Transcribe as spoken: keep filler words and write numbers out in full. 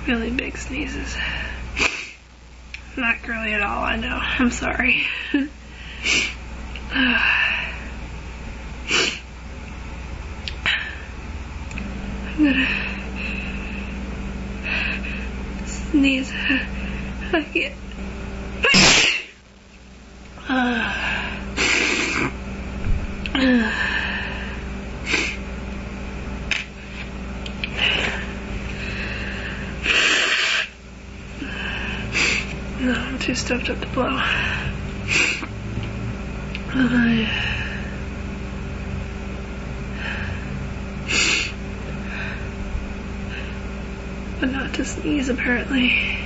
Really big sneezes. Not girly at all, I know. I'm sorry. I'm gonna sneeze again. No, I'm too stuffed up to blow. I... But not to sneeze, apparently.